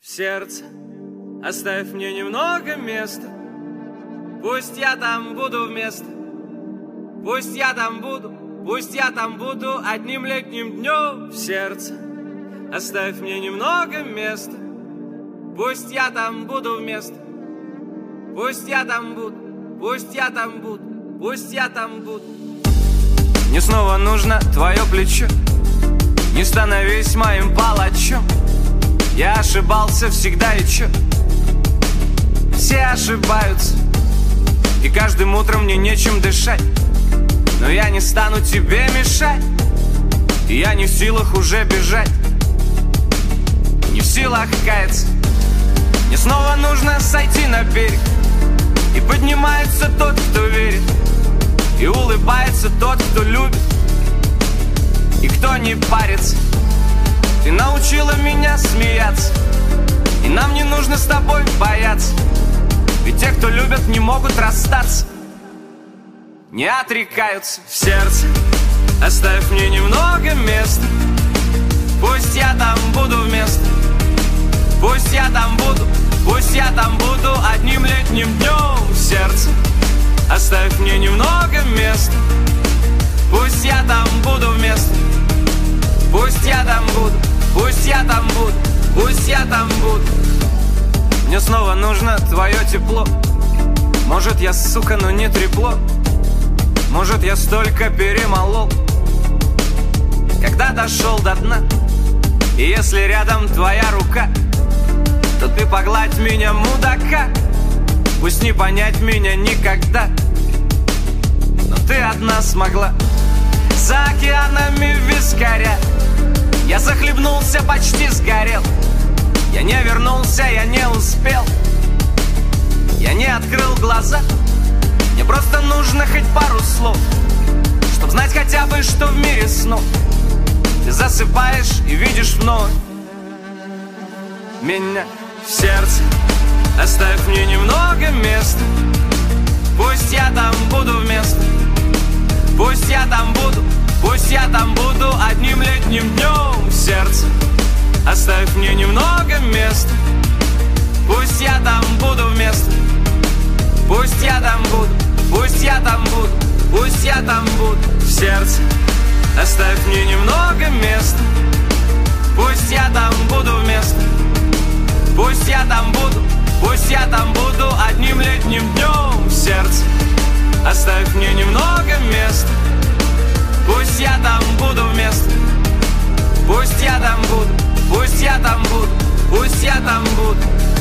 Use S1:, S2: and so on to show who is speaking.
S1: В сердце оставь мне немного места. Пусть я там буду вместо. Пусть я там буду одним летним днем. В сердце оставь мне немного места. Пусть я там буду вместо. Пусть я там буду. Мне снова нужно твое плечо. Не становись моим палачом. Я ошибался всегда и чё? Все ошибаются, и каждым утром мне нечем дышать. Но я не стану тебе мешать, и я не в силах уже бежать, не в силах каяться. Мне снова нужно сойти на берег, и поднимается тот, кто верит, и улыбается тот, кто любит, и кто не парится. Ты научила меня смеяться, и нам не нужно с тобой бояться. Ведь те, кто любят, не могут расстаться, не отрекаются. В сердце оставь мне немного места. Пусть я там буду вместо. Пусть я там буду одним летним днем. В сердце оставь мне немного места. Пусть я там буду вместо. Пусть я там буду. Мне снова нужно твое тепло. Может, я, сука, но не трепло. Может, я столько перемолол, когда дошел до дна. И если рядом твоя рука, то ты погладь меня, мудака. Пусть не понять меня никогда, но ты одна смогла. За океанами вискаря я захлебнулся, почти сгорел. Я не вернулся, я не успел. Я не открыл глаза. Мне просто нужно хоть пару слов, чтоб знать хотя бы, что в мире снов ты засыпаешь и видишь вновь меня. В сердце оставь мне немного места. Пусть я там буду вместо. Пусть я там буду одним летним днем. В сердце оставь мне немного места. Пусть я там буду вместо. Пусть я там буду. В сердце оставь мне немного места. Пусть я там буду вместо. Пусть я там буду одним летним днем. В сердце оставь мне немного места. Пусть я там буду вместо. Пусть я там буду.